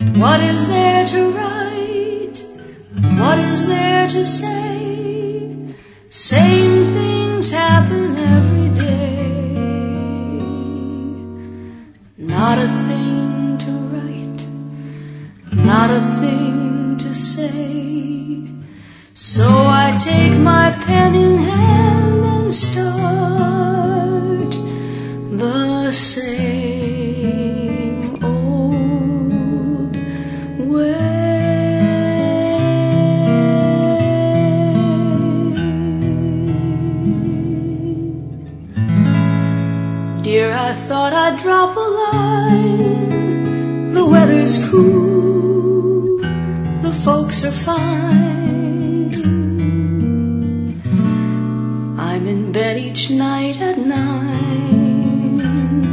What is there to write? What is there to say? Same things happen every day. Not a thing to write, not a thing to say. So I take my pen in hand and start the same old way. Dear, I thought I'd drop a line. The weather's cool, the folks are fine. I'm in bed each night at 9.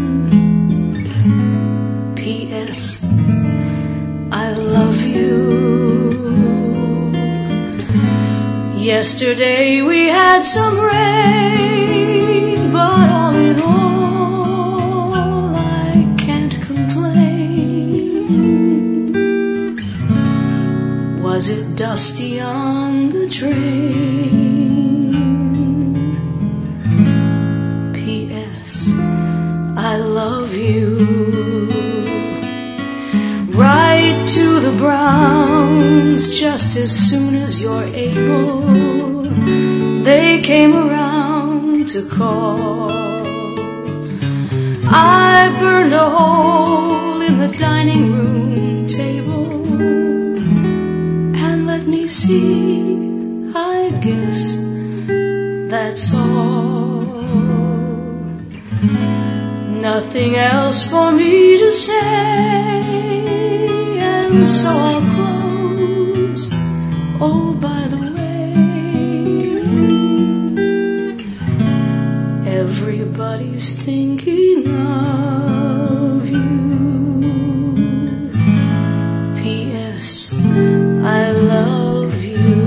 P.S. I love you. Yesterday we had some rain, but all in all I can't complain. Was it dusty on the train? I love you. Write to the Browns just as soon as you're able. They came around to call. I burned a hole in the dining room table. And let me see, I guess that's all. Nothing else for me to say, and so I'll close. Oh, by the way, everybody's thinking of you. P.S. I love you.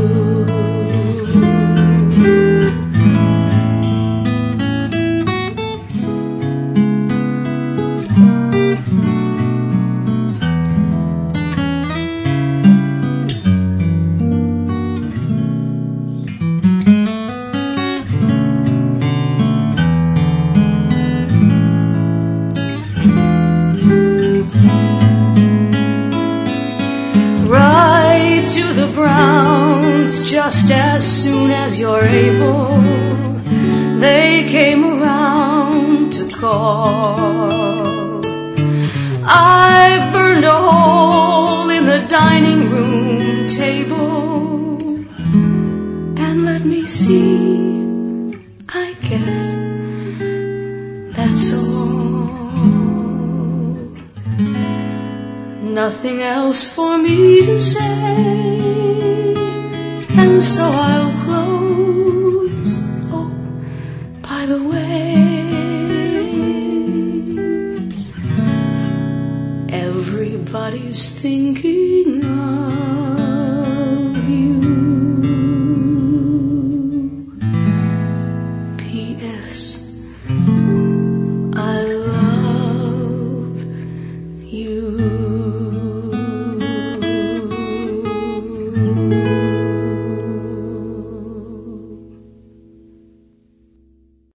To the Browns just as soon as you're able. They came around to call. I burned a hole in the dining room table. And let me see, I guess that's all. Nothing else for me to say, and so I'll close. Oh, by the way, everybody's thinking of